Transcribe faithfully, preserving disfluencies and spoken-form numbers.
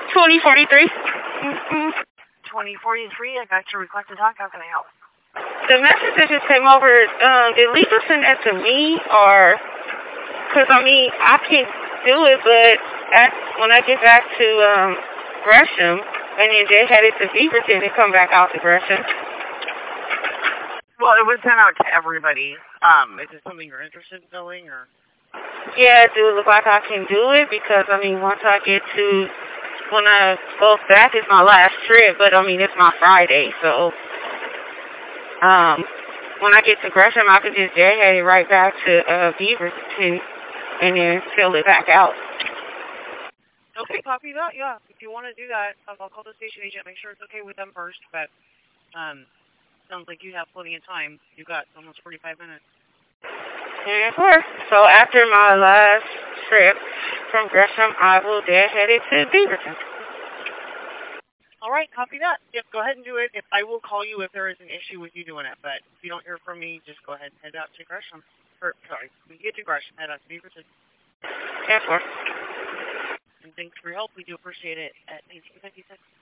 twenty forty-three. Mm-hmm. twenty forty-three, I got your request to talk. How can I help? The message that just came over, um, did Lisa send that to me, or, because, I mean, I can do it, but at, when I get back to um, Gresham, and then they had it to Beaverton, they come back out to Gresham. Well, it was sent out to everybody. Um, is it something you're interested in doing, or? Yeah, do it look like I can do it? Because, I mean, once I get to, when I go back, it's my last trip, but, I mean, it's my Friday, so, um, when I get to Gresham, I could just head it right back to uh, Beaverton and then fill it back out. Okay, copy that, yeah. If you want to do that, I'll call the station agent, make sure it's okay with them first, but, um, sounds like you have plenty of time. You've got almost forty-five minutes. Yeah, of course. So after my last trip from Gresham, I will then head it to Beaverton. All right, copy that. Yep, go ahead and do it. If I will call you if there is an issue with you doing it, but if you don't hear from me, just go ahead and head out to Gresham. Or, sorry, we get to Gresham, head out to Beaverton. Yeah, of course. And thanks for your help. We do appreciate it at nineteen fifty-six.